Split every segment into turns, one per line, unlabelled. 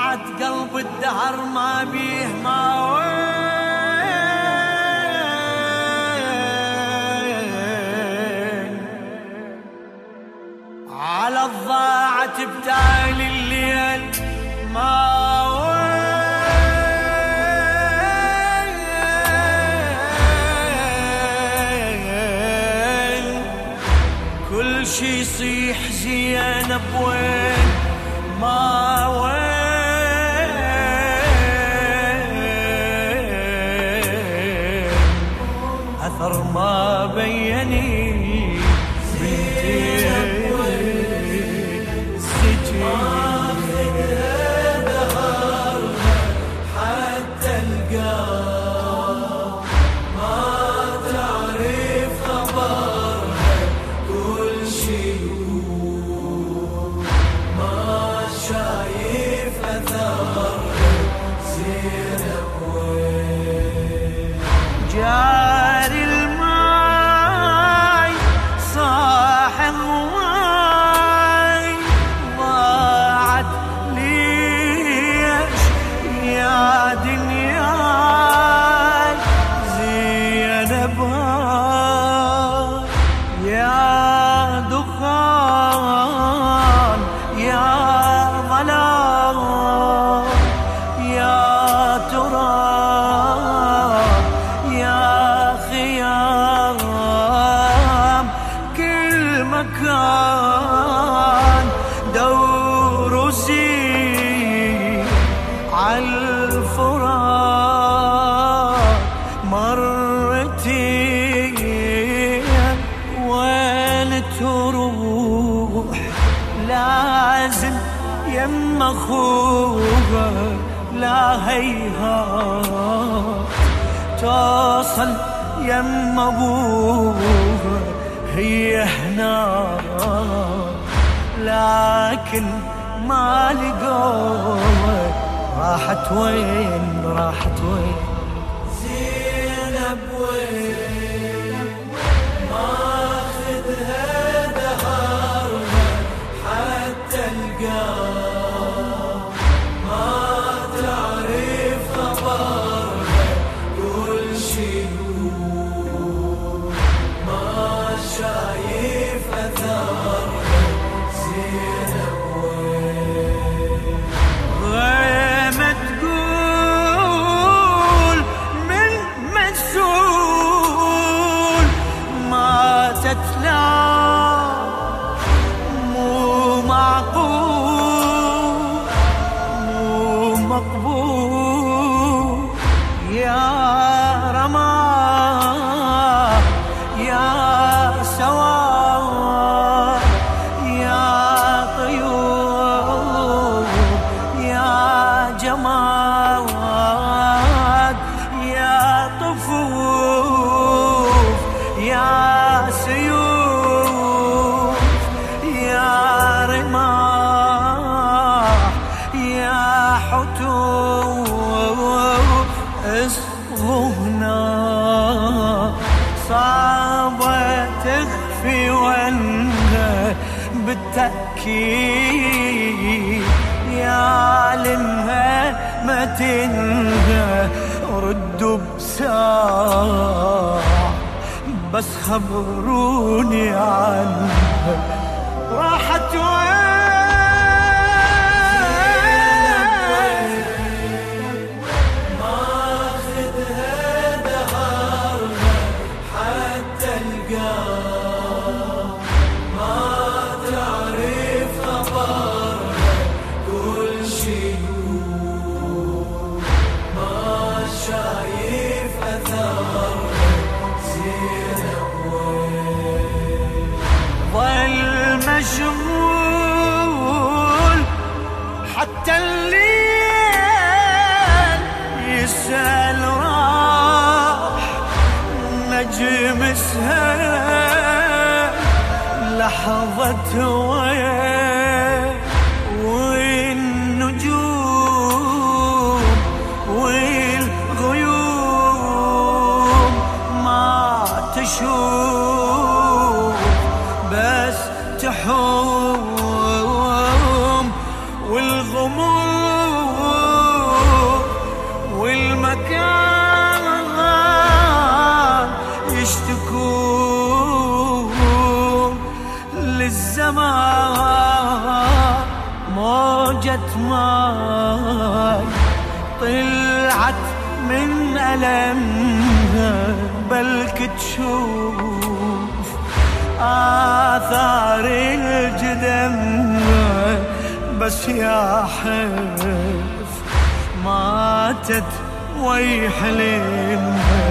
ضاعت قلب الدهر ما بيه ما وين، على الضاعت بتالي الليل ما وين، كل شي يصيح زينب وين ما وين، أثر ما بيني بنتي السجين حتى القلب ما تعرف خبرها، كل شي شايف أثر زينب وين، جاري الماي صاح هواي ضاعت ليش يا دنياي زينب هاي يا دخان يا يا تراب يا خيام، كل مكان دور وسير عالفراق مرتين، وين تروح لازم يم اخوها لا هيهات توصل يم ابوها هي هنا، لكن ما لقوها راحت وين راحت وين، زينب وين ماخذها دهرها حتى القلب ما تعرف خبرها، كل شي ما شايف أثرها زينب وين، غيمة تقول من مسؤول ماتت لا مو معقول مو مقبول، يا رماه يا سواه يا طيور يا جماد يا طفوف يا سيوف يا رماح يا حتوف، اصغوا هنا صعبة تخفي وانها بالتأكيد، يا لمها ما تنهى ردوا بساعة بس خبروني عنها راحت وين، ماخذها دهرها حتى القلب ما تعرف خبرها، كل شي ما شايف أثرها زينب وين، ظل مشغول حتى الليل يسأل راح نجم سهل لحظة وين، والنجوم والغيوم ما تشوف بس تحوم، والغموم ماي طلعت من ألمها، بلك تشوف آثار الجدم، بس يا حف ماتت ويحلمها،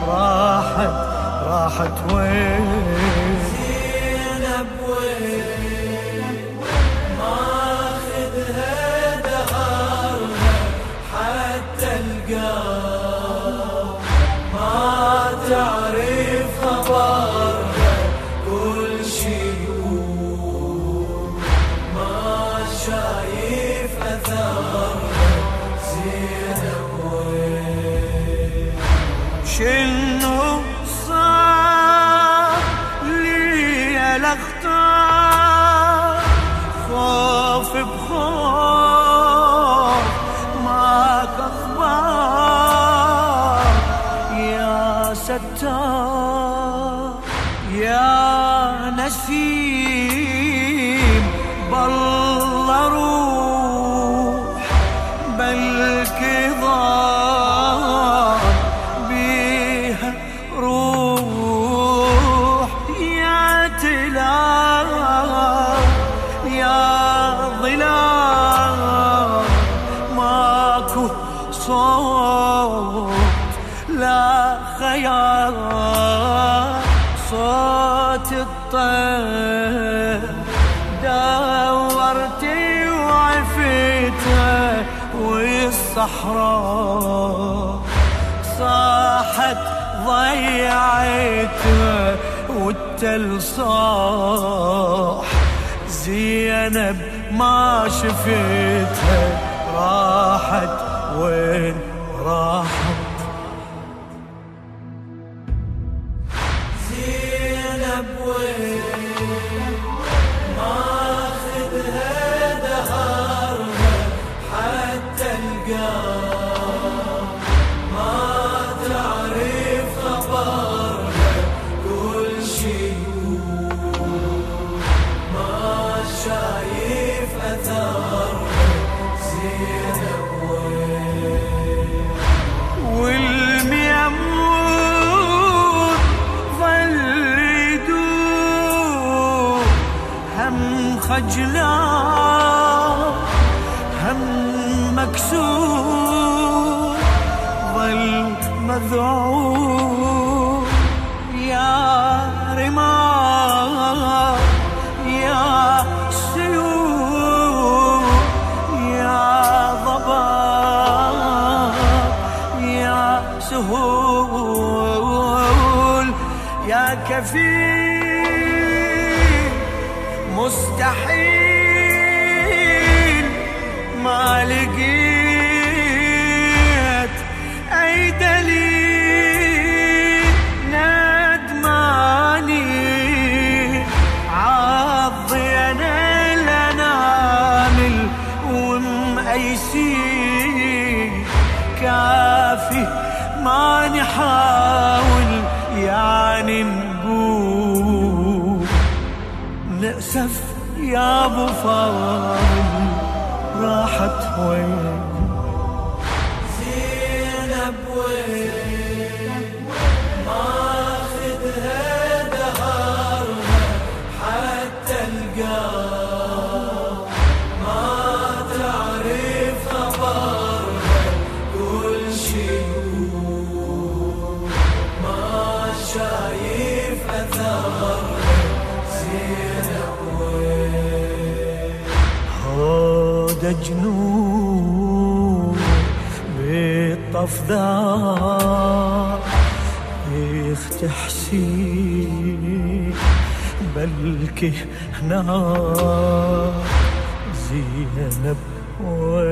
راحت وين
زينب وين ماخذها دهرها حتى القلب ما تعرف خبرها، كل شي يقول ما شايف أثرها. زينب وين
شنو صار لي الاختار، خوف بخوف ماك اخبار، يا ستار يا نسيم بالله روح، بلك ضاع بيها روح، يا تلال يا ظلال، ماكو صوت لا خيال، صوت الطير دورتي وعفتها، والصحراء صاحت ضيعتها، والتل صاح زينب ما شفتها، راحت وين راحت.
زينب وين ماخذها دهرها حتى القلب ما تعرف خبرها، كل شي يقول ما شايف أثرها. زينب وين
والميمون ظل يدور، هم خجلان هم مكسور، ظل مذعور، يا رمال يا سيوف، يا ضباب يا سهول، يا كفيل مستحيل ما لقيت أي دليل، ندماني عالضيان الأنامل ومأيسين، كافي ما نحاول يعني نقول نأسف يا ابو فاضل، راحت وين.
زينب وين ماخذها دهرها حتى القلب ما تعرف خبرها، كل شي يقول ما شايف أثرها. زينب وين
هذا جنون بالطف ذا يختحسين، بلكي هنا زينب